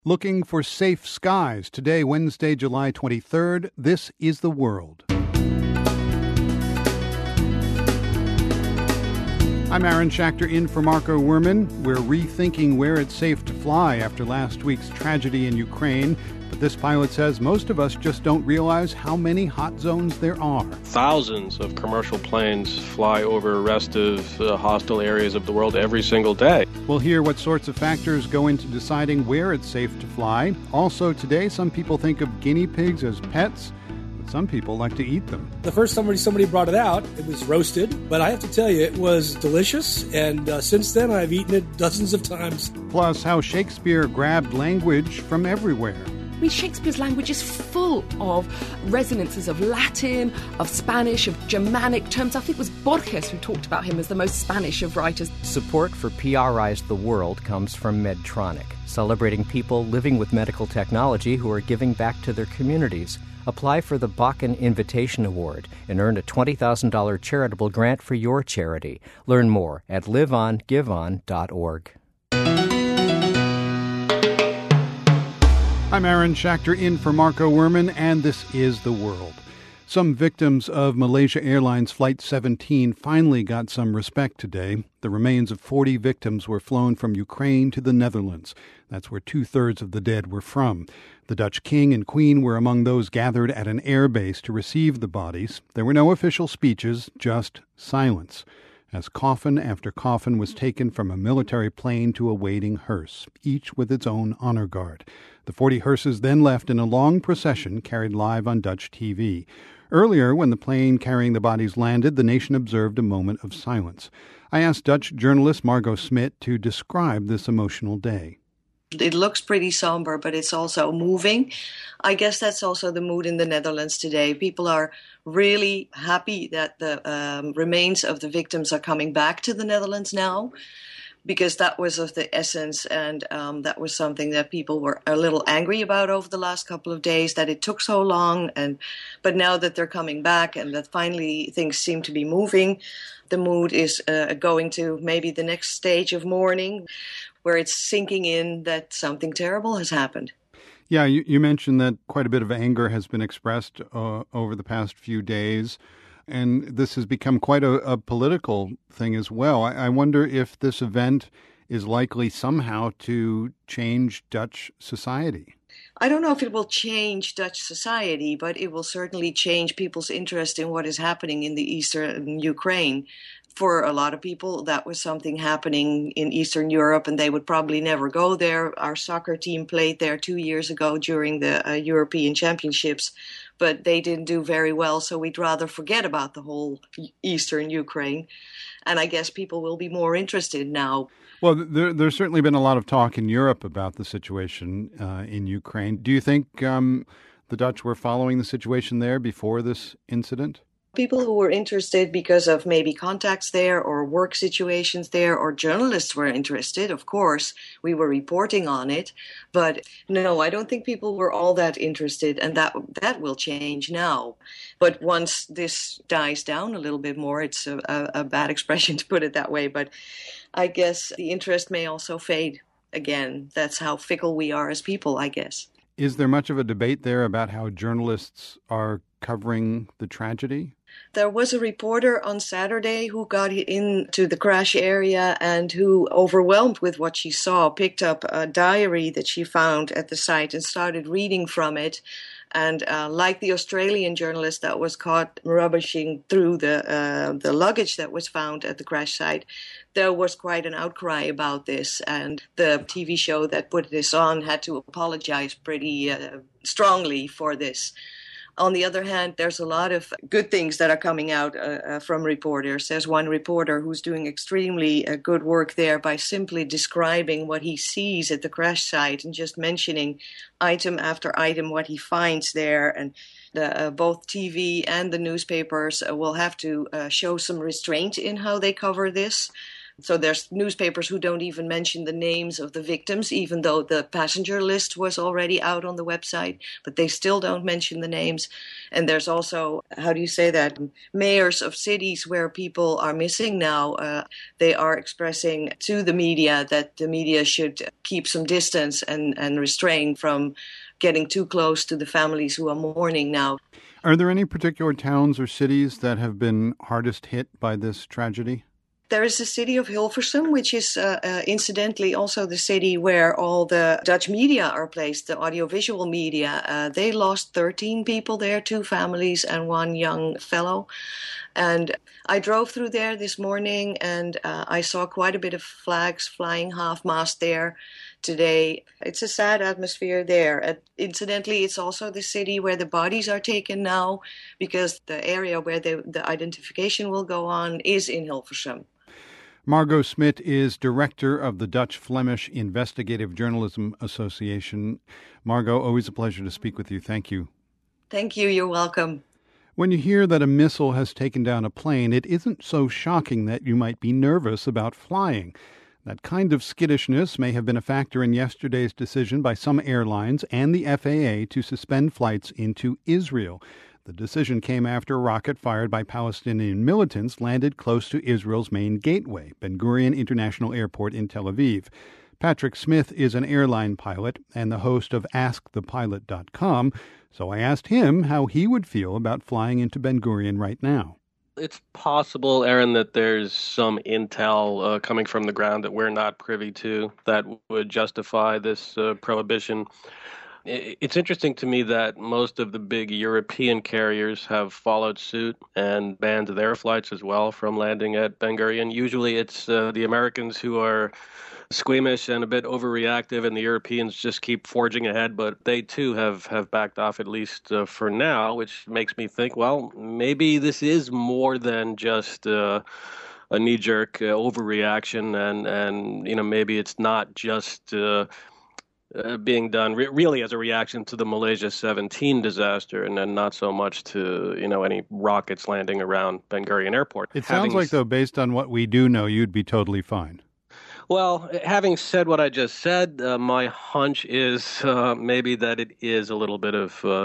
Looking for safe skies. Today, Wednesday, July 23rd, this is The World. I'm Aaron Schachter in for Marco Werman. We're rethinking where it's safe to fly after last week's tragedy in Ukraine. But this pilot says most of us just don't realize how many hot zones there are. Thousands of commercial planes fly over restive hostile areas of the world every single day. We'll hear what sorts of factors go into deciding where it's safe to fly. Also today, some people think of guinea pigs as pets. Some people like to eat them. The first somebody brought it out, it was roasted, but I have to tell you, it was delicious, and since then I've eaten it dozens of times. Plus, how Shakespeare grabbed language from everywhere. I mean, Shakespeare's language is full of resonances of Latin, of Spanish, of Germanic terms. I think it was Borges who talked about him as the most Spanish of writers. Support for PRI's The World comes from Medtronic, celebrating people living with medical technology who are giving back to their communities. Apply for the Bakken Invitation Award and earn a $20,000 charitable grant for your charity. Learn more at liveongiveon.org. I'm Aaron Schachter in for Marco Werman, and this is The World. Some victims of Malaysia Airlines Flight 17 finally got some respect today. The remains of 40 victims were flown from Ukraine to the Netherlands. That's where two-thirds of the dead were from. The Dutch king and queen were among those gathered at an air base to receive the bodies. There were no official speeches, just silence, as coffin after coffin was taken from a military plane to a waiting hearse, each with its own honor guard. The 40 hearses then left in a long procession carried live on Dutch TV. Earlier, when the plane carrying the bodies landed, the nation observed a moment of silence. I asked Dutch journalist Margot Smit to describe this emotional day. It looks pretty somber, but it's also moving. I guess that's also the mood in the Netherlands today. People are really happy that the remains of the victims are coming back to the Netherlands now, because that was of the essence, and that was something that people were a little angry about over the last couple of days, that it took so long. But now that they're coming back and that finally things seem to be moving, the mood is going to maybe the next stage of mourning, where it's sinking in that something terrible has happened. Yeah, you mentioned that quite a bit of anger has been expressed over the past few days, and this has become quite a political thing as well. I wonder if this event is likely somehow to change Dutch society. I don't know if it will change Dutch society, but it will certainly change people's interest in what is happening in the eastern Ukraine. For a lot of people, that was something happening in Eastern Europe, and they would probably never go there. Our soccer team played there 2 years ago during the European Championships, but they didn't do very well, so we'd rather forget about the whole Eastern Ukraine. And I guess people will be more interested now. Well, there's certainly been a lot of talk in Europe about the situation in Ukraine. Do you think the Dutch were following the situation there before this incident? People who were interested because of maybe contacts there or work situations there, or journalists were interested, of course. We were reporting on it. But no, I don't think people were all that interested, and that will change now. But once this dies down a little bit more, it's a bad expression to put it that way, but I guess the interest may also fade again. That's how fickle we are as people, I guess. Is there much of a debate there about how journalists are covering the tragedy? There was a reporter on Saturday who got into the crash area and who, overwhelmed with what she saw, picked up a diary that she found at the site and started reading from it. And like the Australian journalist that was caught rummaging through the luggage that was found at the crash site, there was quite an outcry about this. And the TV show that put this on had to apologize pretty strongly for this. On the other hand, there's a lot of good things that are coming out from reporters. There's one reporter who's doing extremely good work there by simply describing what he sees at the crash site and just mentioning item after item what he finds there. And both TV and the newspapers will have to show some restraint in how they cover this, So there's newspapers who don't even mention the names of the victims, even though the passenger list was already out on the website, but they still don't mention the names. And there's also, how do you say that, mayors of cities where people are missing now. They are expressing to the media that the media should keep some distance and restrain from getting too close to the families who are mourning now. Are there any particular towns or cities that have been hardest hit by this tragedy? There is the city of Hilversum, which is incidentally also the city where all the Dutch media are placed, the audiovisual media. They lost 13 people there, 2 families and 1 young fellow. And I drove through there this morning and I saw quite a bit of flags flying half-mast there today. It's a sad atmosphere there. Incidentally, it's also the city where the bodies are taken now, because the area where the identification will go on is in Hilversum. Margot Smit is director of the Dutch-Flemish Investigative Journalism Association. Margot, always a pleasure to speak with you. Thank you. Thank you. You're welcome. When you hear that a missile has taken down a plane, it isn't so shocking that you might be nervous about flying. That kind of skittishness may have been a factor in yesterday's decision by some airlines and the FAA to suspend flights into Israel. The decision came after a rocket fired by Palestinian militants landed close to Israel's main gateway, Ben Gurion International Airport in Tel Aviv. Patrick Smith is an airline pilot and the host of AskThePilot.com, so I asked him how he would feel about flying into Ben Gurion right now. It's possible, Aaron, that there's some intel coming from the ground that we're not privy to that would justify this prohibition. It's interesting to me that most of the big European carriers have followed suit and banned their flights as well from landing at Ben Gurion. Usually it's the Americans who are squeamish and a bit overreactive, and the Europeans just keep forging ahead, but they too have backed off, at least for now, which makes me think, well, maybe this is more than just a knee-jerk overreaction, and maybe it's not just being done really as a reaction to the Malaysia 17 disaster, and then not so much to any rockets landing around Ben Gurion Airport. It sounds like, though, based on what we do know, you'd be totally fine. Well, having said what I just said, my hunch is maybe that it is a little bit of.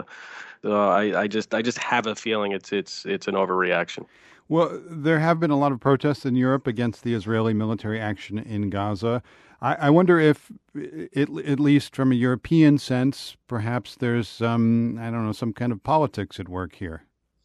I just have a feeling it's an overreaction. Well, there have been a lot of protests in Europe against the Israeli military action in Gaza. I wonder if, at least from a European sense, perhaps there's some kind of politics at work here.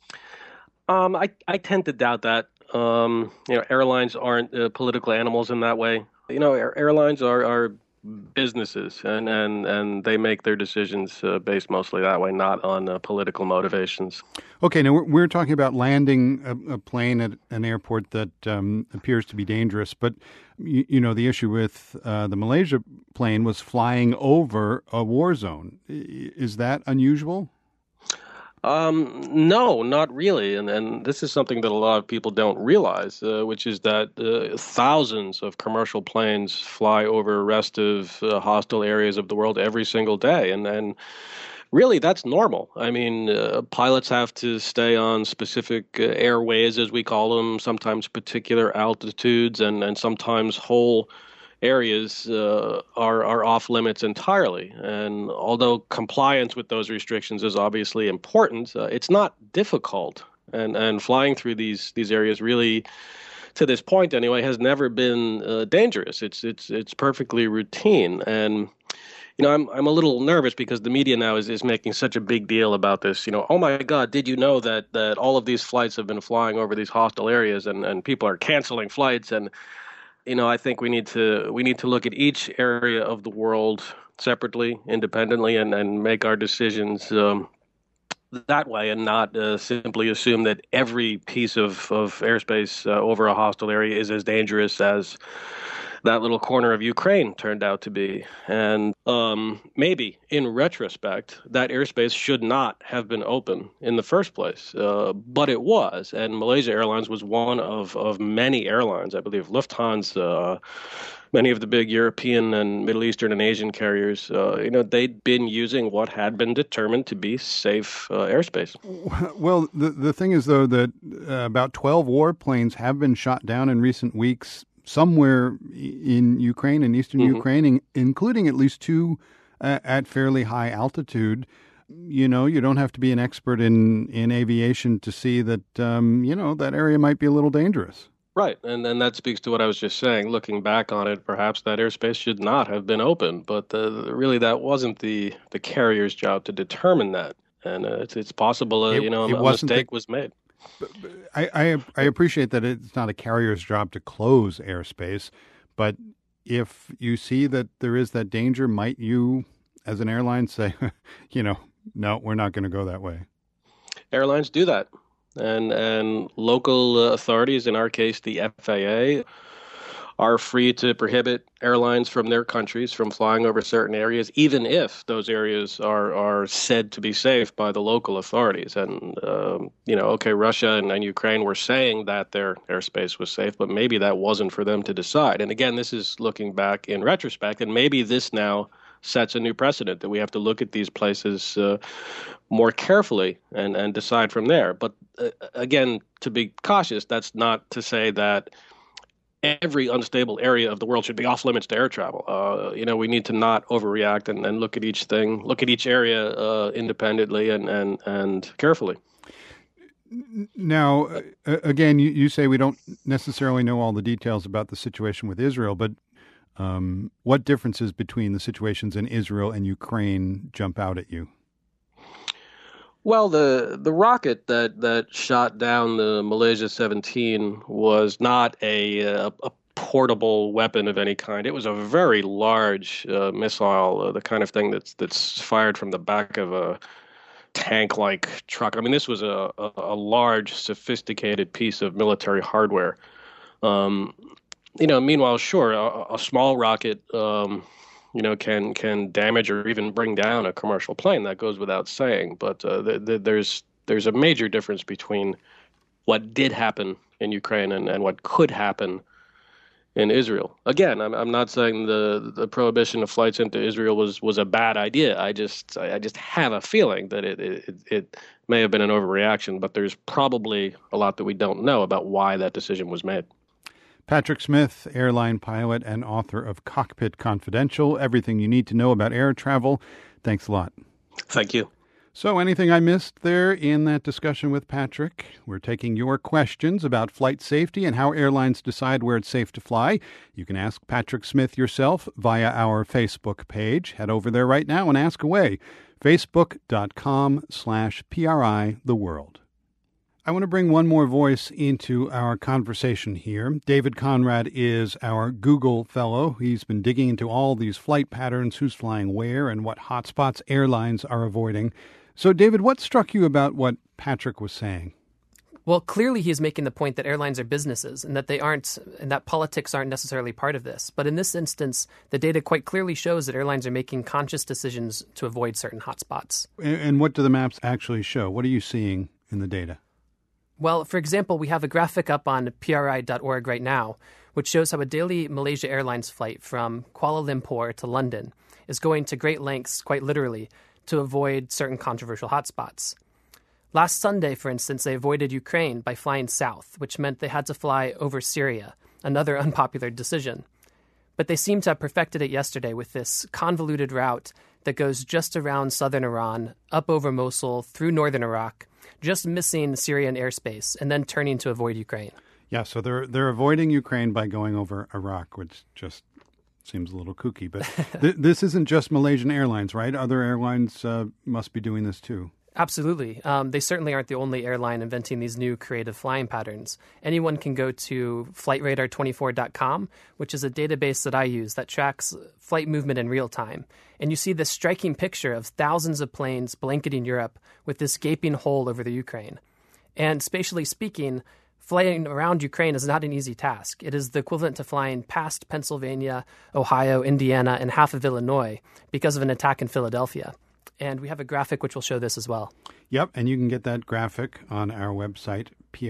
I tend to doubt that. Airlines aren't political animals in that way. Airlines are businesses, and they make their decisions based mostly that way, not on political motivations. Okay, now we're talking about landing a plane at an airport that appears to be dangerous, but the issue with the Malaysia plane was flying over a war zone. Is that unusual? No, not really. And this is something that a lot of people don't realize, which is that thousands of commercial planes fly over restive hostile areas of the world every single day. And really, that's normal. I mean, pilots have to stay on specific airways, as we call them, sometimes particular altitudes, and sometimes whole areas are off limits entirely. And although compliance with those restrictions is obviously important, it's not difficult. And flying through these areas really, to this point anyway, has never been dangerous. It's perfectly routine. And I'm a little nervous because the media now is making such a big deal about this. Oh my God, did you know that all of these flights have been flying over these hostile areas, and people are canceling flights? And I think we need to look at each area of the world separately, independently, and make our decisions that way, and not simply assume that every piece of airspace over a hostile area is as dangerous as that little corner of Ukraine turned out to be. And maybe, in retrospect, that airspace should not have been open in the first place. But it was. And Malaysia Airlines was one of many airlines. I believe Lufthansa, many of the big European and Middle Eastern and Asian carriers, they'd been using what had been determined to be safe airspace. Well, the thing is, though, that about 12 warplanes have been shot down in recent weeks, somewhere in Ukraine and eastern Ukraine, including at least two at fairly high altitude. You don't have to be an expert in aviation to see that, that area might be a little dangerous. Right, and that speaks to what I was just saying. Looking back on it, perhaps that airspace should not have been open, but really that wasn't the carrier's job to determine that. And it's possible, a mistake was made. I appreciate that it's not a carrier's job to close airspace, but if you see that there is that danger, might you, as an airline, say, no, we're not going to go that way? Airlines do that. And local authorities, in our case, the FAA, are free to prohibit airlines from their countries from flying over certain areas, even if those areas are said to be safe by the local authorities. And, Russia and Ukraine were saying that their airspace was safe, but maybe that wasn't for them to decide. And again, this is looking back in retrospect, and maybe this now sets a new precedent that we have to look at these places more carefully and decide from there. But again, to be cautious, that's not to say that every unstable area of the world should be off limits to air travel. We need to not overreact and look at each area independently and carefully. Now, again, you say we don't necessarily know all the details about the situation with Israel, but what differences between the situations in Israel and Ukraine jump out at you? Well, the rocket that shot down the Malaysia 17 was not a portable weapon of any kind. It was a very large missile, the kind of thing that's fired from the back of a tank-like truck. I mean, this was a large, sophisticated piece of military hardware. Meanwhile, sure, a small rocket, can damage or even bring down a commercial plane. That goes without saying. But there's a major difference between what did happen in Ukraine and what could happen in Israel. Again, I'm not saying the prohibition of flights into Israel was a bad idea. I just have a feeling that it may have been an overreaction. But there's probably a lot that we don't know about why that decision was made. Patrick Smith, airline pilot and author of Cockpit Confidential, everything you need to know about air travel. Thanks a lot. Thank you. So anything I missed there in that discussion with Patrick? We're taking your questions about flight safety and how airlines decide where it's safe to fly. You can ask Patrick Smith yourself via our Facebook page. Head over there right now and ask away. Facebook.com/PRI The World. I want to bring one more voice into our conversation here. David Conrad is our Google fellow. He's been digging into all these flight patterns, who's flying where, and what hotspots airlines are avoiding. So, David, what struck you about what Patrick was saying? Well, clearly he's making the point that airlines are businesses and that that politics aren't necessarily part of this. But in this instance, the data quite clearly shows that airlines are making conscious decisions to avoid certain hotspots. And what do the maps actually show? What are you seeing in the data? Well, for example, we have a graphic up on PRI.org right now, which shows how a daily Malaysia Airlines flight from Kuala Lumpur to London is going to great lengths, quite literally, to avoid certain controversial hotspots. Last Sunday, for instance, they avoided Ukraine by flying south, which meant they had to fly over Syria, another unpopular decision. But they seem to have perfected it yesterday with this convoluted route that goes just around southern Iran, up over Mosul, through northern Iraq, just missing Syrian airspace, and then turning to avoid Ukraine. Yeah, so they're avoiding Ukraine by going over Iraq, which just seems a little kooky. But this isn't just Malaysian Airlines, right? Other airlines must be doing this too. Absolutely. They certainly aren't the only airline inventing these new creative flying patterns. Anyone can go to flightradar24.com, which is a database that I use that tracks flight movement in real time. And you see this striking picture of thousands of planes blanketing Europe with this gaping hole over the Ukraine. And spatially speaking, flying around Ukraine is not an easy task. It is the equivalent to flying past Pennsylvania, Ohio, Indiana, and half of Illinois because of an attack in Philadelphia. And we have a graphic which will show this as well. Yep, and you can get that graphic on our website,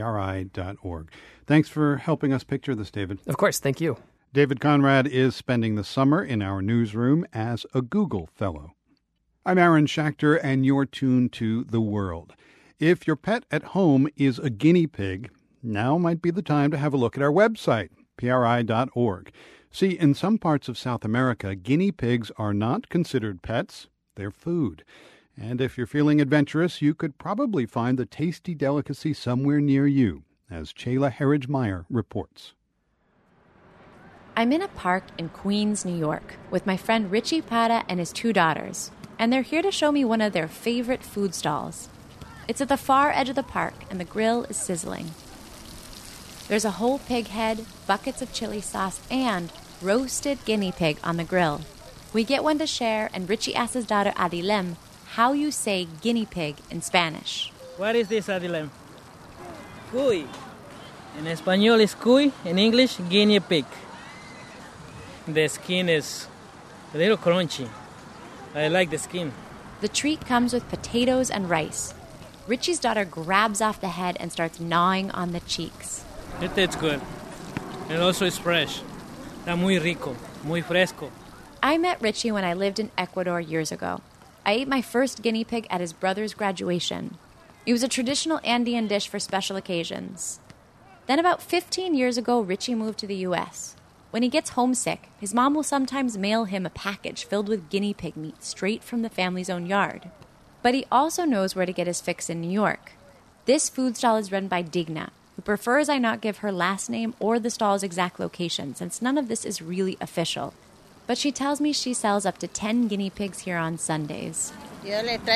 pri.org. Thanks for helping us picture this, David. Of course, thank you. David Conrad is spending the summer in our newsroom as a Google Fellow. I'm Aaron Schachter, and you're tuned to The World. If your pet at home is a guinea pig, now might be the time to have a look at our website, PRI.org. See, in some parts of South America, guinea pigs are not considered pets. They're food. And if you're feeling adventurous, you could probably find the tasty delicacy somewhere near you, as Chayla Herridge-Meyer reports. I'm in a park in Queens, New York, with my friend Richie Para and his 2 daughters, and they're here to show me one of their favorite food stalls. It's at the far edge of the park, and the grill is sizzling. There's a whole pig head, buckets of chili sauce, and roasted guinea pig on the grill. We get one to share, and Richie asks his daughter Adilem how you say guinea pig in Spanish. What is this, Adilem? Cuy. In Espanol is cuy, in English, guinea pig. The skin is a little crunchy. I like the skin. The treat comes with potatoes and rice. Richie's daughter grabs off the head and starts gnawing on the cheeks. It tastes good. And also it's fresh. Está muy rico, muy fresco. I met Richie when I lived in Ecuador years ago. I ate my first guinea pig at his brother's graduation. It was a traditional Andean dish for special occasions. Then about 15 years ago, Richie moved to the U.S. When he gets homesick, his mom will sometimes mail him a package filled with guinea pig meat straight from the family's own yard. But he also knows where to get his fix in New York. This food stall is run by Digna, who prefers I not give her last name or the stall's exact location, since none of this is really official. But she tells me she sells up to 10 guinea pigs here on Sundays. She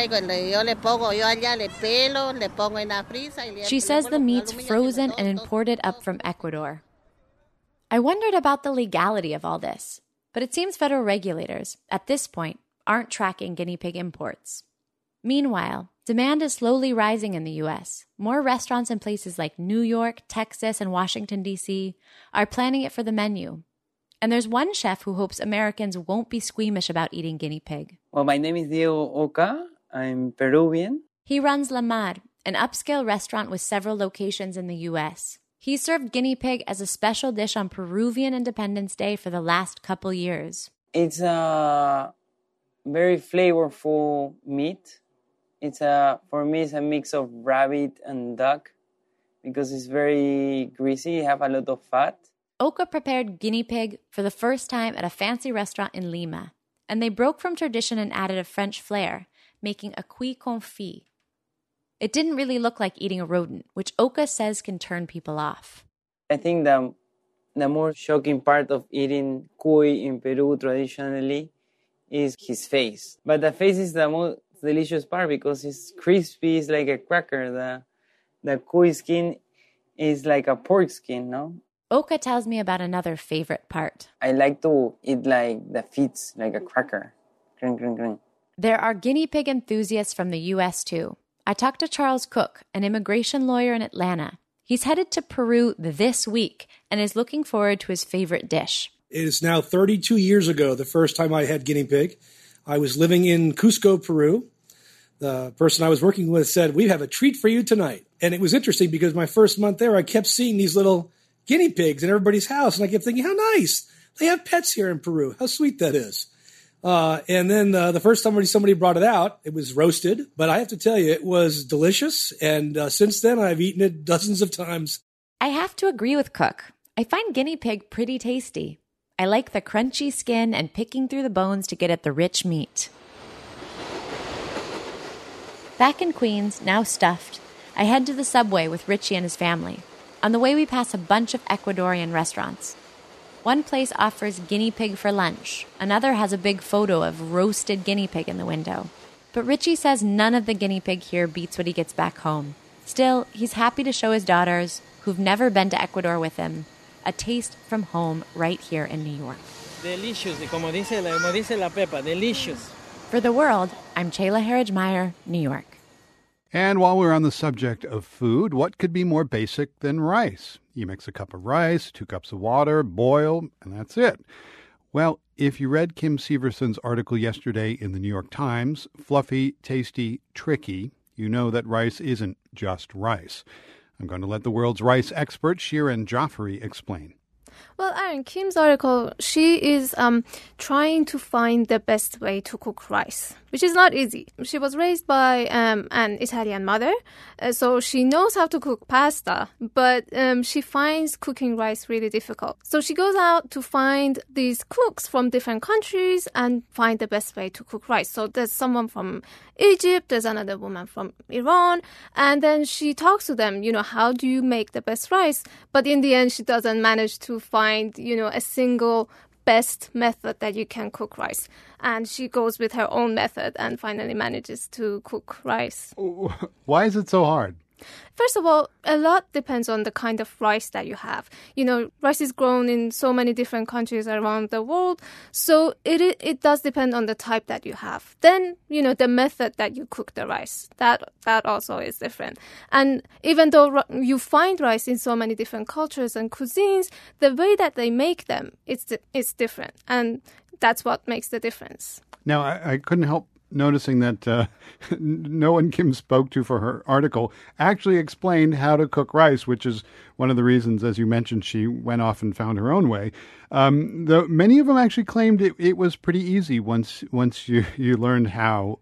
says the meat's frozen and imported up from Ecuador. I wondered about the legality of all this, but it seems federal regulators, at this point, aren't tracking guinea pig imports. Meanwhile, demand is slowly rising in the U.S. More restaurants in places like New York, Texas, and Washington, D.C. are planning it for the menu. And there's one chef who hopes Americans won't be squeamish about eating guinea pig. Well, my name is Diego Oca. I'm Peruvian. He runs La Mar, an upscale restaurant with several locations in the U.S. He served guinea pig as a special dish on Peruvian Independence Day for the last couple years. It's a very flavorful meat. For me, it's a mix of rabbit and duck because it's very greasy. You have a lot of fat. Oca prepared guinea pig for the first time at a fancy restaurant in Lima, and they broke from tradition and added a French flair, making a cuy confit. It didn't really look like eating a rodent, which Oca says can turn people off. I think the more shocking part of eating cuy in Peru traditionally is his face. But the face is the most delicious part because it's crispy, it's like a cracker. The cuy skin is like a pork skin, no? Oca tells me about another favorite part. I like to eat like the feet, like a cracker. Cring, cring, cring. There are guinea pig enthusiasts from the U.S. too. I talked to Charles Cook, an immigration lawyer in Atlanta. He's headed to Peru this week and is looking forward to his favorite dish. It is now 32 years ago, the first time I had guinea pig. I was living in Cusco, Peru. The person I was working with said, "We have a treat for you tonight." And it was interesting because my first month there, I kept seeing these little guinea pigs in everybody's house. And I kept thinking, how nice. They have pets here in Peru. How sweet that is. And then the first time somebody brought it out, it was roasted. But I have to tell you, it was delicious. And since then, I've eaten it dozens of times. I have to agree with Cook. I find guinea pig pretty tasty. I like the crunchy skin and picking through the bones to get at the rich meat. Back in Queens, now stuffed, I head to the subway with Richie and his family. On the way, we pass a bunch of Ecuadorian restaurants. One place offers guinea pig for lunch. Another has a big photo of roasted guinea pig in the window. But Richie says none of the guinea pig here beats what he gets back home. Still, he's happy to show his daughters, who've never been to Ecuador with him, a taste from home right here in New York. Delicious, como dice la Pepa, delicious. For The World, I'm Chayla Herridge-Meyer, New York. And while we're on the subject of food, what could be more basic than rice? You mix a cup of rice, 2 cups of water, boil, and that's it. Well, if you read Kim Severson's article yesterday in the New York Times, Fluffy, Tasty, Tricky, you know that rice isn't just rice. I'm going to let the world's rice expert, Shirin Jafari, explain. Well, Aaron, Kim's article, she is trying to find the best way to cook rice, which is not easy. She was raised by an Italian mother, so she knows how to cook pasta, but she finds cooking rice really difficult. So she goes out to find these cooks from different countries and find the best way to cook rice. So there's someone from Egypt, there's another woman from Iran, and then she talks to them, how do you make the best rice? But in the end, she doesn't manage to find, a single best method that you can cook rice. And she goes with her own method and finally manages to cook rice. Why is it so hard? First of all, a lot depends on the kind of rice that you have. Rice is grown in so many different countries around the world, so it does depend on the type that you have. Then, the method that you cook the rice, that also is different. And even though you find rice in so many different cultures and cuisines, the way that they make them, it's different. And that's what makes the difference. Now, I couldn't help noticing that no one Kim spoke to for her article actually explained how to cook rice, which is one of the reasons, as you mentioned, she went off and found her own way. Though many of them actually claimed it was pretty easy once you learned how.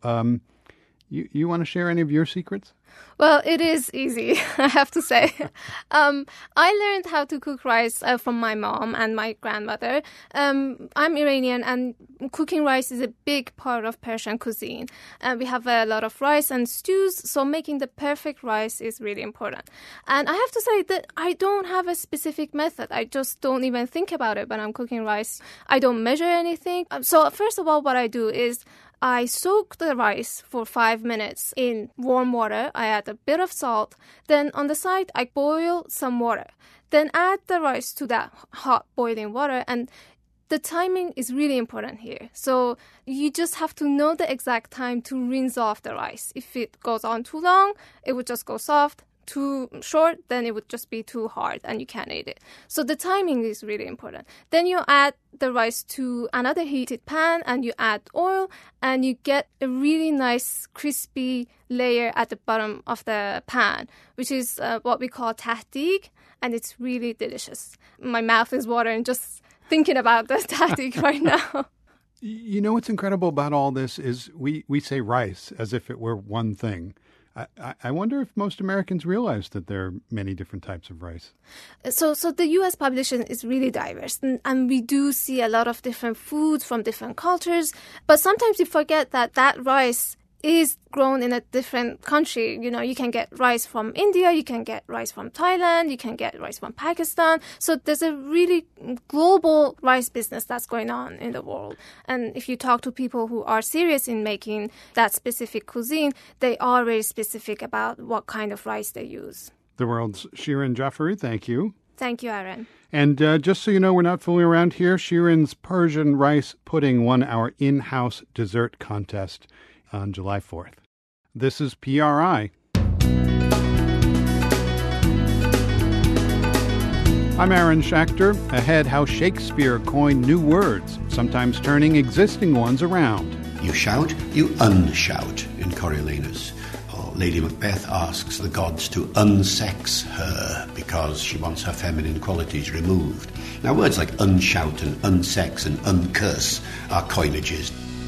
You want to share any of your secrets? Well, it is easy, I have to say. I learned how to cook rice from my mom and my grandmother. I'm Iranian, and cooking rice is a big part of Persian cuisine. We have a lot of rice and stews, so making the perfect rice is really important. And I have to say that I don't have a specific method. I just don't even think about it when I'm cooking rice. I don't measure anything. So first of all, what I do is I soak the rice for 5 minutes in warm water. I add a bit of salt. Then on the side, I boil some water. Then add the rice to that hot boiling water. And the timing is really important here. So you just have to know the exact time to rinse off the rice. If it goes on too long, it would just go soft. Too short, then it would just be too hard and you can't eat it. So the timing is really important. Then you add the rice to another heated pan and you add oil and you get a really nice crispy layer at the bottom of the pan, which is what we call tahdig, and it's really delicious. My mouth is watering just thinking about the tahdig right now. What's incredible about all this is we say rice as if it were one thing. I wonder if most Americans realize that there are many different types of rice. So the U.S. population is really diverse, and we do see a lot of different foods from different cultures. But sometimes we forget that rice is grown in a different country. You can get rice from India, you can get rice from Thailand, you can get rice from Pakistan. So there's a really global rice business that's going on in the world. And if you talk to people who are serious in making that specific cuisine, they are very specific about what kind of rice they use. The World's Shirin Jafari, thank you. Thank you, Aaron. And just so you know, we're not fooling around here. Shirin's Persian rice pudding won our in-house dessert contest on July 4th. This is PRI. I'm Aaron Schachter. Ahead, how Shakespeare coined new words, sometimes turning existing ones around. You shout, you unshout in Coriolanus. Lady Macbeth asks the gods to unsex her because she wants her feminine qualities removed. Now, words like unshout and unsex and uncurse are coinages.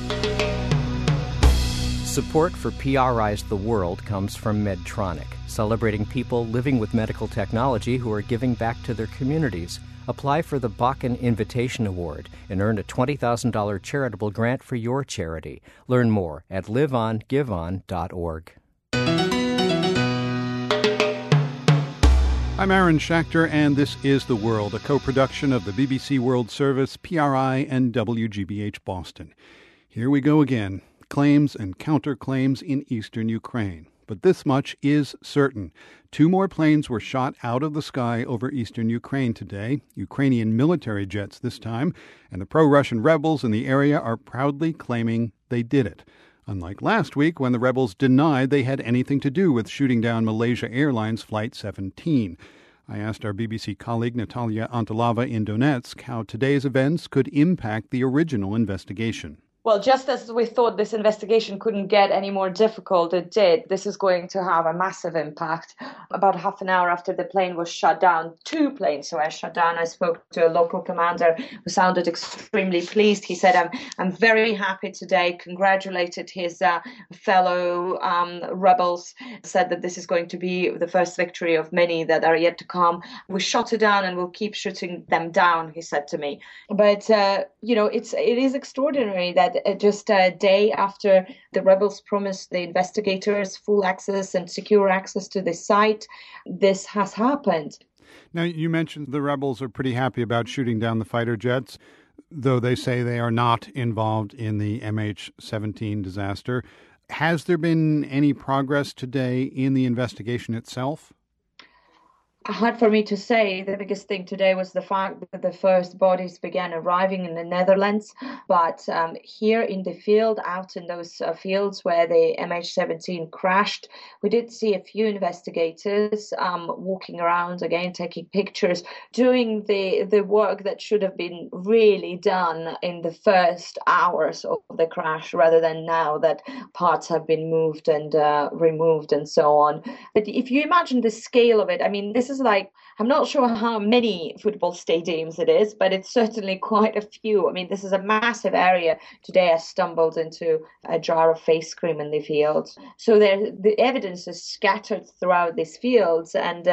Support for PRI's The World comes from Medtronic, celebrating people living with medical technology who are giving back to their communities. Apply for the Bakken Invitation Award and earn a $20,000 charitable grant for your charity. Learn more at liveongiveon.org. I'm Aaron Schachter, and this is The World, a co-production of the BBC World Service, PRI, and WGBH Boston. Here we go again. Claims and counterclaims in eastern Ukraine. But this much is certain. 2 more planes were shot out of the sky over eastern Ukraine today, Ukrainian military jets this time, and the pro-Russian rebels in the area are proudly claiming they did it. Unlike last week, when the rebels denied they had anything to do with shooting down Malaysia Airlines Flight 17. I asked our BBC colleague Natalia Antalava in Donetsk how today's events could impact the original investigation. Well, just as we thought this investigation couldn't get any more difficult, it did. This is going to have a massive impact. About half an hour after the plane was shut down, 2 planes were shut down. I spoke to a local commander who sounded extremely pleased. He said, I'm very happy today, congratulated his fellow rebels, said that this is going to be the first victory of many that are yet to come. We shot it down and we'll keep shooting them down, he said to me. But, it is extraordinary that just a day after the rebels promised the investigators full access and secure access to the site, this has happened. Now, you mentioned the rebels are pretty happy about shooting down the fighter jets, though they say they are not involved in the MH17 disaster. Has there been any progress today in the investigation itself? Hard for me to say. The biggest thing today was the fact that the first bodies began arriving in the Netherlands. But here in the field, out in those fields where the MH17 crashed, we did see a few investigators walking around again, taking pictures, doing the work that should have been really done in the first hours of the crash, rather than now that parts have been moved and removed and so on. But if you imagine the scale of it, I mean, this is like, I'm not sure how many football stadiums it is, but it's certainly quite a few. I mean, this is a massive area. Today I stumbled into a jar of face cream in the fields. So the evidence is scattered throughout these fields, and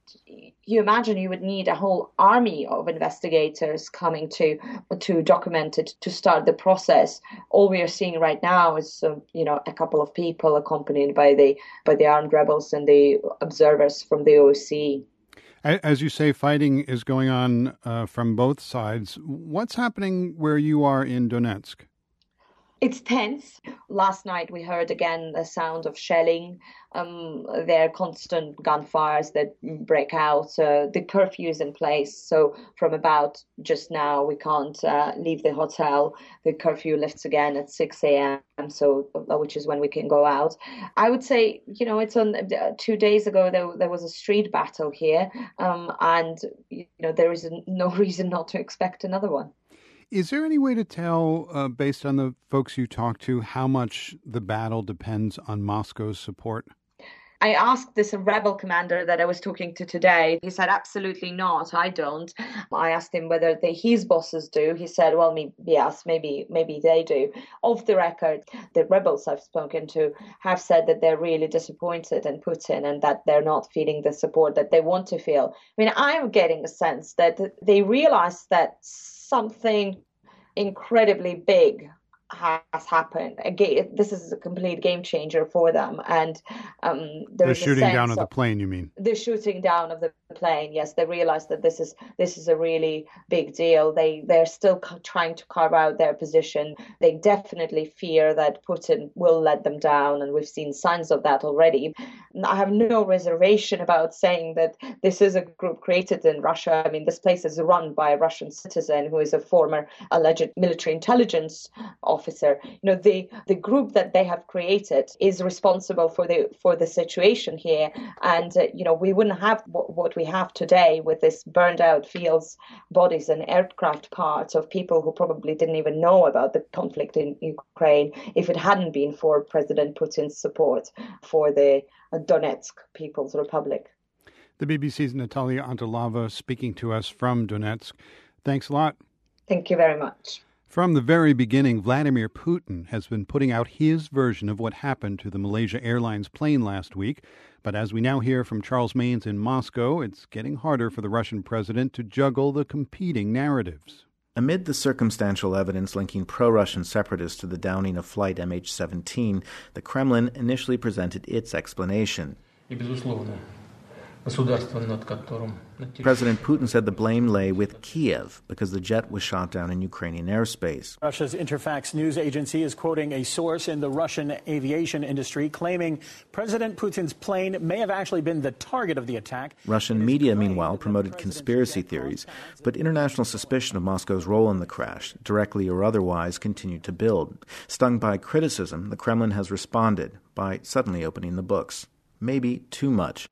you imagine you would need a whole army of investigators coming to document it, to start the process. All we are seeing right now is a couple of people accompanied by the armed rebels and the observers from the OSCE. As you say, fighting is going on from both sides. What's happening where you are in Donetsk? It's tense. Last night we heard again the sound of shelling. There are constant gunfires that break out. The curfew is in place. So from about just now, we can't leave the hotel. The curfew lifts again at 6 a.m., which is when we can go out. I would say, it's on 2 days ago, there was a street battle here. And there is no reason not to expect another one. Is there any way to tell, based on the folks you talked to, how much the battle depends on Moscow's support? I asked this rebel commander that I was talking to today. He said, absolutely not, I don't. I asked him whether his bosses do. He said, well, yes, maybe they do. Off the record, the rebels I've spoken to have said that they're really disappointed in Putin and that they're not feeling the support that they want to feel. I mean, I'm getting a sense that they realize that something incredibly big has happened. Again, this is a complete game changer for them. And they're shooting down of the plane, you mean? The shooting down of the plane, yes. They realize that this is a really big deal. They're still trying to carve out their position. They definitely fear that Putin will let them down, and we've seen signs of that already. I have no reservation about saying that this is a group created in Russia. I mean, this place is run by a Russian citizen who is a former alleged military intelligence officer. The group that they have created is responsible for the situation here, and we wouldn't have what we have today with this burned out fields, bodies, and aircraft parts of people who probably didn't even know about the conflict in Ukraine if it hadn't been for President Putin's support for the Donetsk People's Republic. The BBC's Natalia Antonova speaking to us from Donetsk. Thanks a lot. Thank you very much. From the very beginning, Vladimir Putin has been putting out his version of what happened to the Malaysia Airlines plane last week. But as we now hear from Charles Maynes in Moscow, it's getting harder for the Russian president to juggle the competing narratives. Amid the circumstantial evidence linking pro-Russian separatists to the downing of flight MH17, the Kremlin initially presented its explanation. President Putin said the blame lay with Kiev because the jet was shot down in Ukrainian airspace. Russia's Interfax news agency is quoting a source in the Russian aviation industry claiming President Putin's plane may have actually been the target of the attack. Russian media, meanwhile, promoted conspiracy theories, but international suspicion of Moscow's role in the crash, directly or otherwise, continued to build. Stung by criticism, the Kremlin has responded by suddenly opening the books. Maybe too much.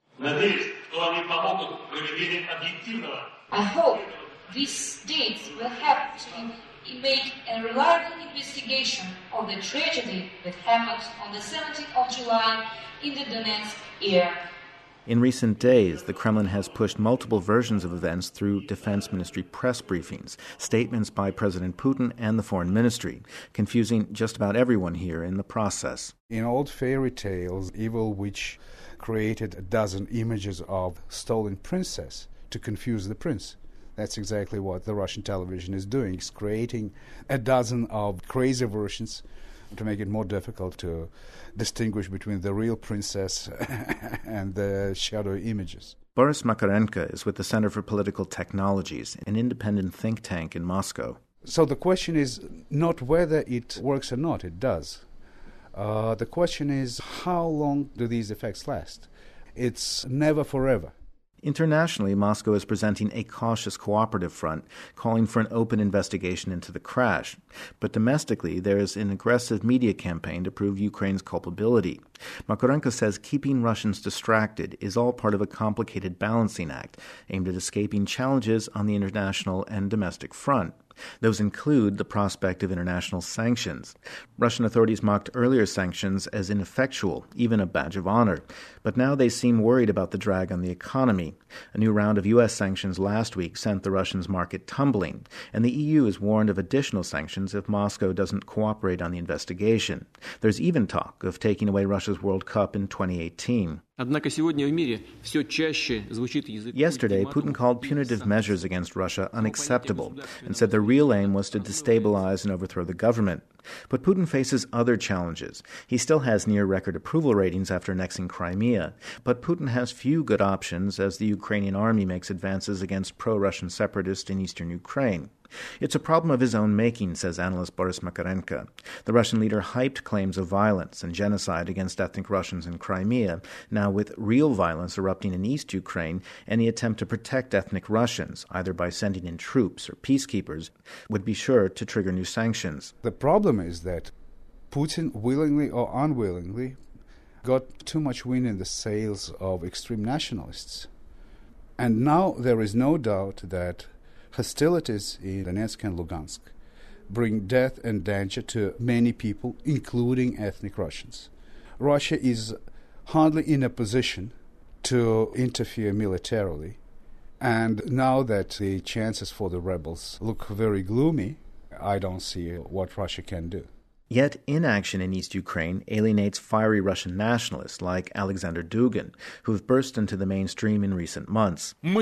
I hope these states will help to make a reliable investigation of the tragedy that happened on the 17th of July in the Donetsk area. In recent days, the Kremlin has pushed multiple versions of events through Defense Ministry press briefings, statements by President Putin and the Foreign Ministry, confusing just about everyone here in the process. In old fairy tales, evil witch created a dozen images of stolen princess to confuse the prince. That's exactly what the Russian television is doing. It's creating a dozen of crazy versions to make it more difficult to distinguish between the real princess and the shadowy images. Boris Makarenko is with the Center for Political Technologies, an independent think tank in Moscow. So the question is not whether it works or not, it does. The question is how long do these effects last? It's never forever. Internationally, Moscow is presenting a cautious cooperative front, calling for an open investigation into the crash. But domestically, there is an aggressive media campaign to prove Ukraine's culpability. Makarenko says keeping Russians distracted is all part of a complicated balancing act aimed at escaping challenges on the international and domestic front. Those include the prospect of international sanctions. Russian authorities mocked earlier sanctions as ineffectual, even a badge of honor. But now they seem worried about the drag on the economy. A new round of U.S. sanctions last week sent the Russians' market tumbling, and the EU is warned of additional sanctions if Moscow doesn't cooperate on the investigation. There's even talk of taking away Russia's World Cup in 2018. Yesterday, Putin called punitive measures against Russia unacceptable and said the real aim was to destabilize and overthrow the government. But Putin faces other challenges. He still has near-record approval ratings after annexing Crimea, but Putin has few good options as the Ukrainian army makes advances against pro-Russian separatists in eastern Ukraine. It's a problem of his own making, says analyst Boris Makarenko. The Russian leader hyped claims of violence and genocide against ethnic Russians in Crimea. Now, with real violence erupting in East Ukraine, any attempt to protect ethnic Russians, either by sending in troops or peacekeepers, would be sure to trigger new sanctions. The problem is that Putin, willingly or unwillingly, got too much wind in the sails of extreme nationalists. And now there is no doubt that hostilities in Donetsk and Lugansk bring death and danger to many people, including ethnic Russians. Russia is hardly in a position to interfere militarily, and now that the chances for the rebels look very gloomy, I don't see what Russia can do. Yet inaction in East Ukraine alienates fiery Russian nationalists like Alexander Dugin, who have burst into the mainstream in recent months. In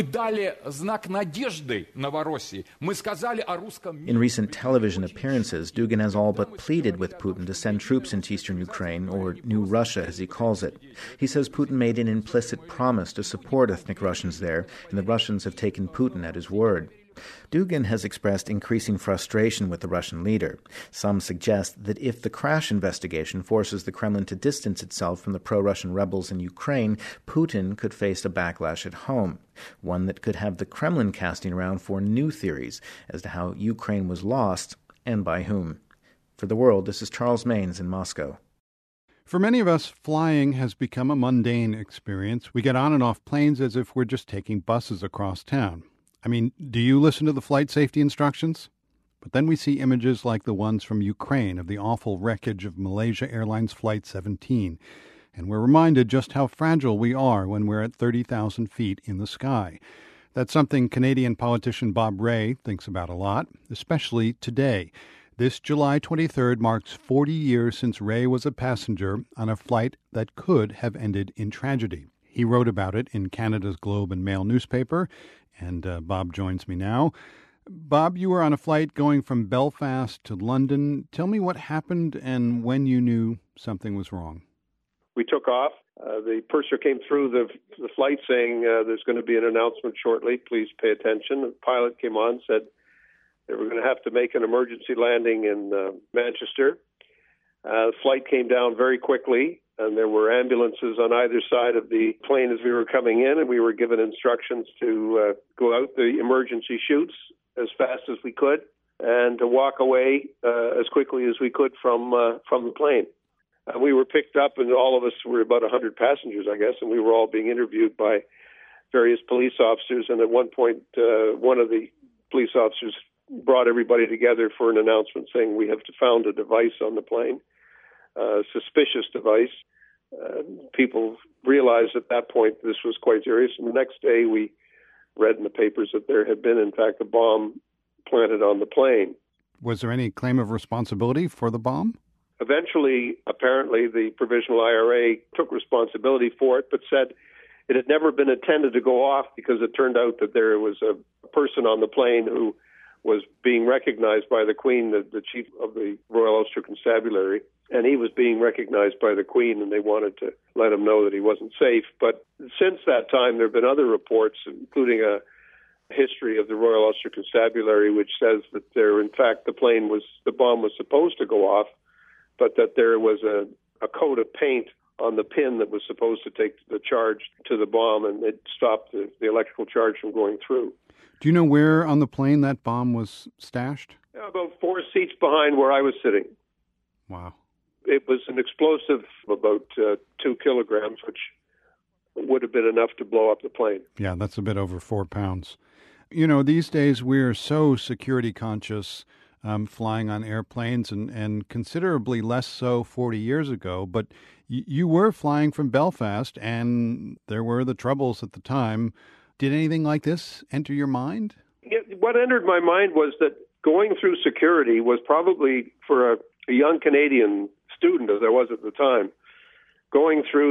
recent television appearances, Dugin has all but pleaded with Putin to send troops into eastern Ukraine, or New Russia as he calls it. He says Putin made an implicit promise to support ethnic Russians there, and the Russians have taken Putin at his word. Dugin has expressed increasing frustration with the Russian leader. Some suggest that if the crash investigation forces the Kremlin to distance itself from the pro-Russian rebels in Ukraine, Putin could face a backlash at home, one that could have the Kremlin casting around for new theories as to how Ukraine was lost and by whom. For The World, this is Charles Maynes in Moscow. For many of us, flying has become a mundane experience. We get on and off planes as if we're just taking buses across town. I mean, do you listen to the flight safety instructions? But then we see images like the ones from Ukraine of the awful wreckage of Malaysia Airlines Flight 17. And we're reminded just how fragile we are when we're at 30,000 feet in the sky. That's something Canadian politician Bob Rae thinks about a lot, especially today. This July 23rd marks 40 years since Rae was a passenger on a flight that could have ended in tragedy. He wrote about it in Canada's Globe and Mail newspaper, and Bob joins me now. Bob, you were on a flight going from Belfast to London. Tell me what happened and when you knew something was wrong. We took off. The purser came through the flight saying there's going to be an announcement shortly. Please pay attention. The pilot came on, said they were going to have to make an emergency landing in Manchester. The flight came down very quickly, and there were ambulances on either side of the plane as we were coming in, and we were given instructions to go out the emergency chutes as fast as we could and to walk away as quickly as we could from the plane. We were picked up, and all of us were about 100 passengers, I guess, and we were all being interviewed by various police officers. And at one point, one of the police officers brought everybody together for an announcement saying we have found a device on the plane, a suspicious device. People realized at that point this was quite serious. And the next day we read in the papers that there had been, in fact, a bomb planted on the plane. Was there any claim of responsibility for the bomb? Eventually, apparently, the Provisional IRA took responsibility for it, but said it had never been intended to go off because it turned out that there was a person on the plane who was being recognized by the Queen, the chief of the Royal Ulster Constabulary, and he was being recognized by the Queen, and they wanted to let him know that he wasn't safe. But since that time, there have been other reports, including a history of the Royal Ulster Constabulary, which says that there, in fact, the bomb was supposed to go off, but that there was a coat of paint on the pin that was supposed to take the charge to the bomb, and it stopped the electrical charge from going through. Do you know where on the plane that bomb was stashed? About 4 seats behind where I was sitting. Wow. It was an explosive of about 2 kilograms, which would have been enough to blow up the plane. Yeah, that's a bit over 4 pounds. You know, these days we're so security conscious flying on airplanes and considerably less so 40 years ago. But you were flying from Belfast, and there were the troubles at the time. Did anything like this enter your mind? What entered my mind was that going through security was probably, for a young Canadian student, as I was at the time, going through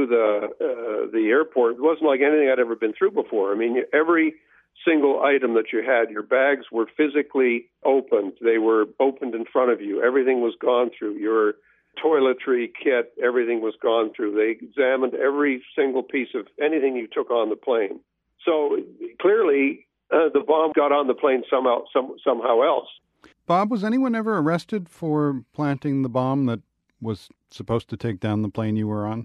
the airport, it wasn't like anything I'd ever been through before. I mean, every single item that you had, your bags were physically opened. They were opened in front of you. Everything was gone through. Your toiletry kit, everything was gone through. They examined every single piece of anything you took on the plane. So clearly, the bomb got on the plane somehow else. Bob, was anyone ever arrested for planting the bomb that was supposed to take down the plane you were on?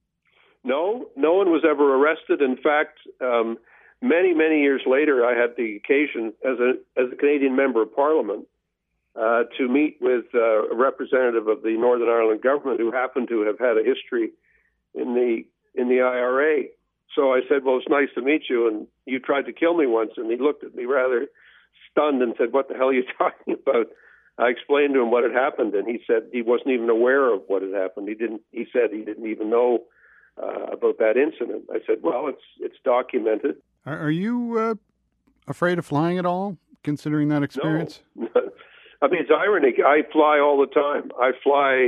No one was ever arrested. In fact, many years later, I had the occasion, as a Canadian Member of Parliament, to meet with a representative of the Northern Ireland government who happened to have had a history in the IRA. So I said, well, it's nice to meet you, and you tried to kill me once. And he looked at me rather stunned and said, what the hell are you talking about? I explained to him what had happened, and he said he wasn't even aware of what had happened. He said he didn't even know about that incident. I said, well, it's documented. Are you afraid of flying at all, considering that experience? No. I mean, it's ironic. I fly all the time. I fly.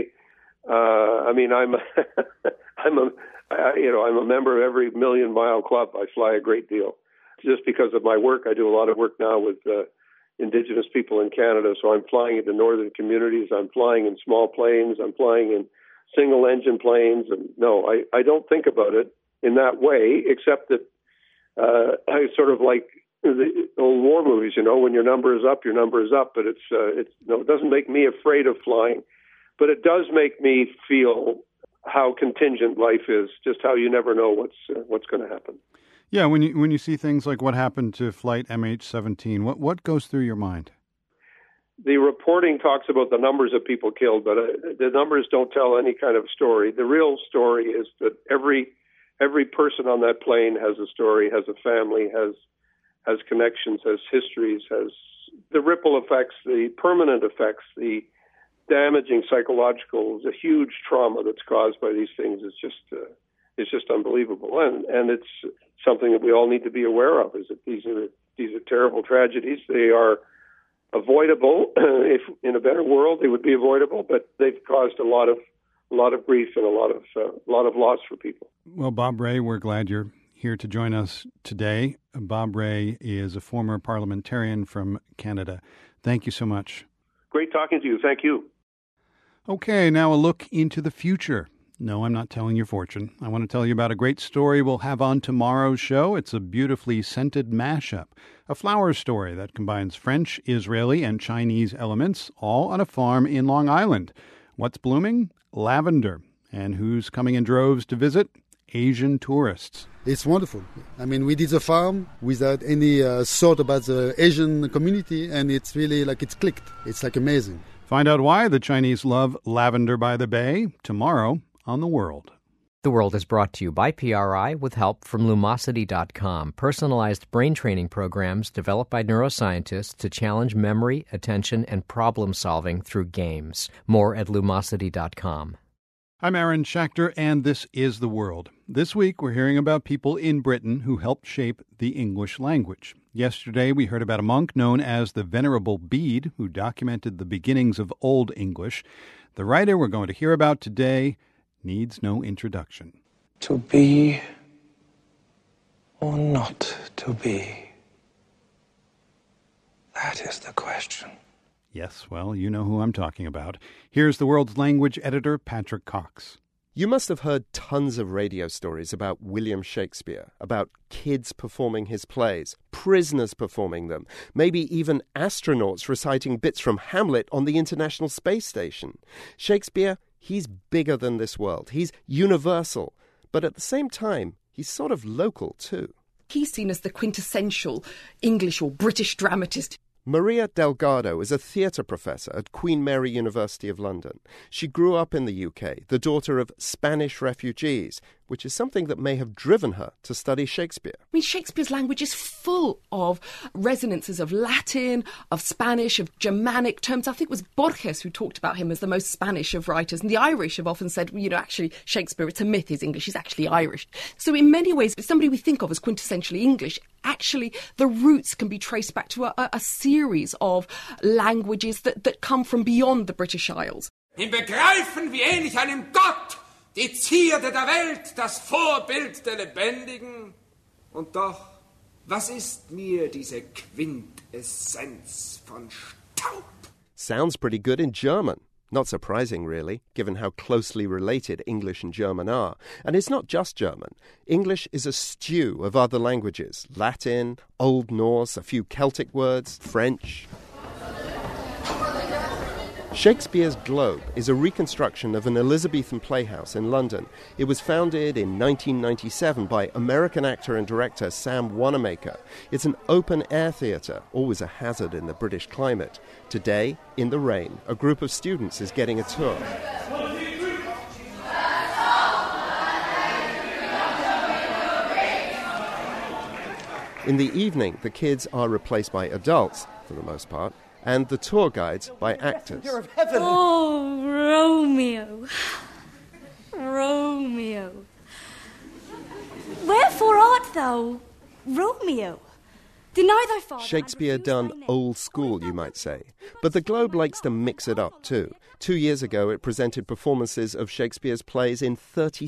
I'm a member of every Million Mile Club. I fly a great deal. Just because of my work, I do a lot of work now with Indigenous people in Canada. So I'm flying into northern communities. I'm flying in small planes. I'm flying in single-engine planes. And no, I don't think about it in that way, except that I sort of like the old war movies, when your number is up, your number is up. But it doesn't make me afraid of flying, but it does make me feel how contingent life is, just how you never know what's going to happen. Yeah, when you see things like what happened to flight MH17, what goes through your mind? The reporting talks about the numbers of people killed, but the numbers don't tell any kind of story. The real story is that every person on that plane has a story, has a family, has connections, has histories, has the ripple effects, the permanent effects, the damaging psychological, the huge trauma that's caused by these things is just unbelievable, and it's something that we all need to be aware of. Is that these are terrible tragedies. They are avoidable. If in a better world they would be avoidable, but they've caused a lot of grief and a lot of loss for people. Well, Bob Rae, we're glad you're here to join us today. Bob Rae is a former parliamentarian from Canada. Thank you so much. Great talking to you. Thank you. Okay, now a look into the future. No, I'm not telling your fortune. I want to tell you about a great story we'll have on tomorrow's show. It's a beautifully scented mashup, a flower story that combines French, Israeli, and Chinese elements, all on a farm in Long Island. What's blooming? Lavender. And who's coming in droves to visit? Asian tourists. It's wonderful. I mean, we did the farm without any thought about the Asian community, and it's really like it's clicked. It's like amazing. Find out why the Chinese love lavender by the bay tomorrow on The World. The World is brought to you by PRI with help from Lumosity.com, personalized brain training programs developed by neuroscientists to challenge memory, attention, and problem-solving through games. More at Lumosity.com. I'm Aaron Schachter, and this is The World. This week, we're hearing about people in Britain who helped shape the English language. Yesterday, we heard about a monk known as the Venerable Bede, who documented the beginnings of Old English. The writer we're going to hear about today needs no introduction. To be or not to be? That is the question. Yes, well, you know who I'm talking about. Here's The World's language editor, Patrick Cox. You must have heard tons of radio stories about William Shakespeare, about kids performing his plays, prisoners performing them, maybe even astronauts reciting bits from Hamlet on the International Space Station. Shakespeare, he's bigger than this world. He's universal. But at the same time, he's sort of local too. He's seen as the quintessential English or British dramatist. Maria Delgado is a theatre professor at Queen Mary University of London. She grew up in the UK, the daughter of Spanish refugees, which is something that may have driven her to study Shakespeare. I mean, Shakespeare's language is full of resonances of Latin, of Spanish, of Germanic terms. I think it was Borges who talked about him as the most Spanish of writers. And the Irish have often said, actually, Shakespeare, it's a myth, he's English, he's actually Irish. So in many ways, somebody we think of as quintessentially English, actually, the roots can be traced back to a series of languages that come from beyond the British Isles. Im Begreifen wie ähnlich einem Gott, die Zierde der Welt, das Vorbild der Lebendigen. Und doch, was ist mir diese Quintessenz von Staub? Sounds pretty good in German. Not surprising, really, given how closely related English and German are. And it's not just German. English is a stew of other languages. Latin, Old Norse, a few Celtic words, French. Shakespeare's Globe is a reconstruction of an Elizabethan playhouse in London. It was founded in 1997 by American actor and director Sam Wanamaker. It's an open-air theatre, always a hazard in the British climate. Today, in the rain, a group of students is getting a tour. In the evening, the kids are replaced by adults, for the most part, and the tour guides by actors. Oh, Romeo. Romeo. Wherefore art thou, Romeo? Deny thy father. Shakespeare done old school, you might say. But the Globe likes to mix it up too. 2 years ago, it presented performances of Shakespeare's plays in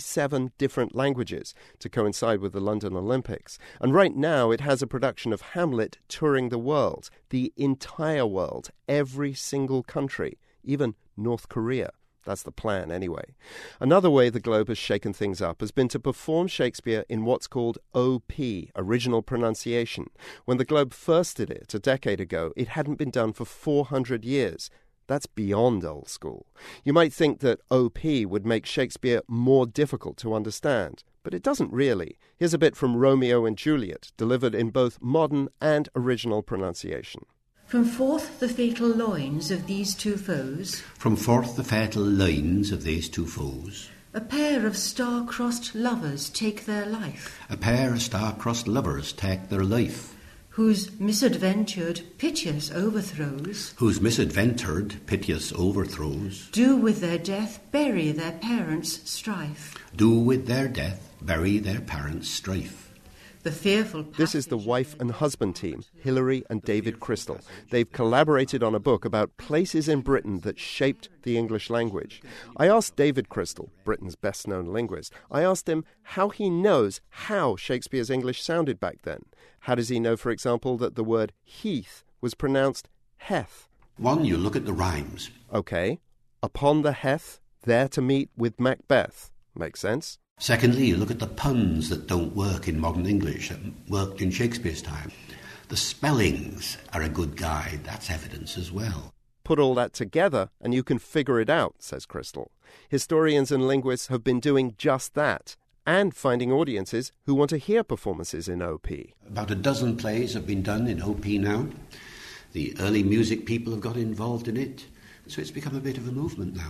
37 different languages to coincide with the London Olympics. And right now, it has a production of Hamlet touring the world, the entire world, every single country, even North Korea. That's the plan, anyway. Another way the Globe has shaken things up has been to perform Shakespeare in what's called OP, original pronunciation. When the Globe first did it a decade ago, it hadn't been done for 400 years. That's beyond old school. You might think that OP would make Shakespeare more difficult to understand, but it doesn't really. Here's a bit from Romeo and Juliet, delivered in both modern and original pronunciation. From forth the fatal loins of these two foes. From forth the fatal loins of these two foes. A pair of star-crossed lovers take their life. A pair of star-crossed lovers take their life. Whose misadventured, piteous overthrows. Whose misadventured, piteous overthrows. Do with their death bury their parents' strife. Do with their death bury their parents' strife. The fearful This is the wife and husband team, Hilary and David Crystal. They've collaborated on a book about places in Britain that shaped the English language. I asked David Crystal, Britain's best-known linguist, I asked him how he knows how Shakespeare's English sounded back then. How does he know, for example, that the word heath was pronounced heth? One, you look at the rhymes. Okay. Upon the heath, there to meet with Macbeth. Makes sense. Secondly, you look at the puns that don't work in modern English, that worked in Shakespeare's time. The spellings are a good guide. That's evidence as well. Put all that together and you can figure it out, says Crystal. Historians and linguists have been doing just that, and finding audiences who want to hear performances in OP. About a dozen plays have been done in OP now. The early music people have got involved in it, so it's become a bit of a movement now.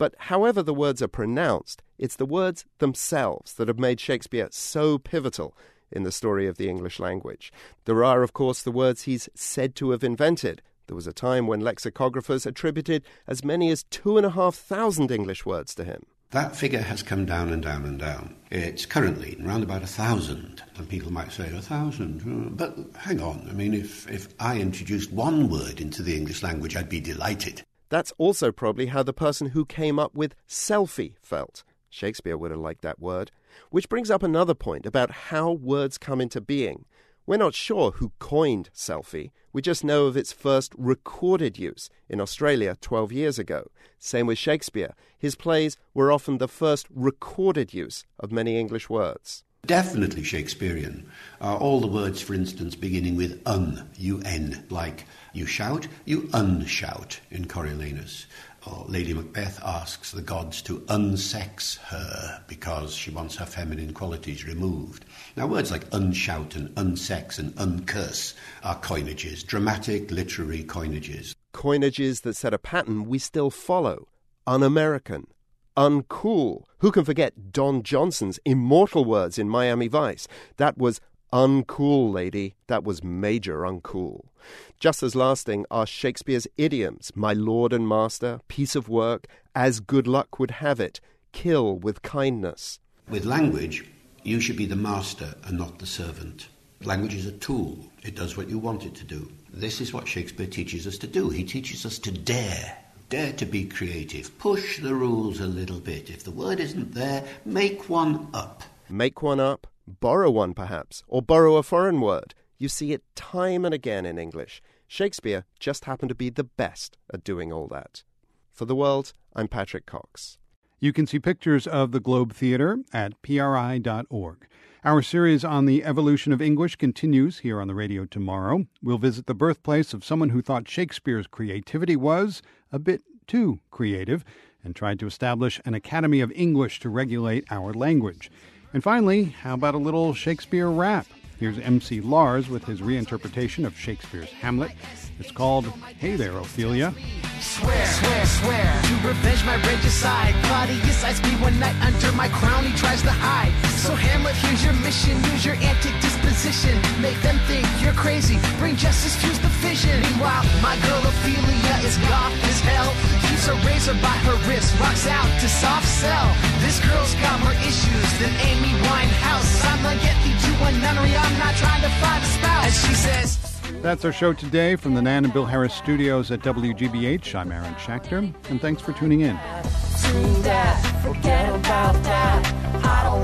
But however the words are pronounced, it's the words themselves that have made Shakespeare so pivotal in the story of the English language. There are, of course, the words he's said to have invented. There was a time when lexicographers attributed as many as 2,500 English words to him. That figure has come down and down and down. It's currently around about 1,000. And people might say, 1,000? But hang on, I mean, if I introduced one word into the English language, I'd be delighted. That's also probably how the person who came up with selfie felt. Shakespeare would have liked that word. Which brings up another point about how words come into being. We're not sure who coined selfie. We just know of its first recorded use in Australia 12 years ago. Same with Shakespeare. His plays were often the first recorded use of many English words. Definitely Shakespearean. All the words, for instance, beginning with un, like you shout, you unshout in Coriolanus. Or Lady Macbeth asks the gods to unsex her because she wants her feminine qualities removed. Now, words like unshout and unsex and uncurse are coinages, dramatic, literary coinages. Coinages that set a pattern we still follow. Un-American, uncool. Who can forget Don Johnson's immortal words in Miami Vice? That was uncool, lady. That was major uncool. Just as lasting are Shakespeare's idioms, my lord and master, piece of work, as good luck would have it, kill with kindness. With language, you should be the master and not the servant. Language is a tool. It does what you want it to do. This is what Shakespeare teaches us to do. He teaches us to dare. Dare to be creative. Push the rules a little bit. If the word isn't there, make one up. Make one up, borrow one perhaps, or borrow a foreign word. You see it time and again in English. Shakespeare just happened to be the best at doing all that. For The World, I'm Patrick Cox. You can see pictures of the Globe Theatre at PRI.org. Our series on the evolution of English continues here on the radio tomorrow. We'll visit the birthplace of someone who thought Shakespeare's creativity was a bit too creative and tried to establish an Academy of English to regulate our language. And finally, how about a little Shakespeare rap? Here's MC Lars with his reinterpretation of Shakespeare's Hamlet. It's called Hey There, Ophelia. Swear, swear, swear to revenge my regicide. Claudius eyes me one night under my crown, he tries to hide. So Hamlet, here's your mission, use your antic disposition. Make them think you're crazy, bring justice, fuse the vision. Meanwhile, my girl Ophelia is goth as hell. Keeps a razor by her wrist, rocks out to soft sell. This girl's got more issues than Amy Winehouse. I'm gonna get thee to a nunnery, I'm not trying to find a spouse. And she says... That's our show today from the Nan and Bill Harris studios at WGBH. I'm Aaron Schachter, and thanks for tuning in. Forget about that. I don't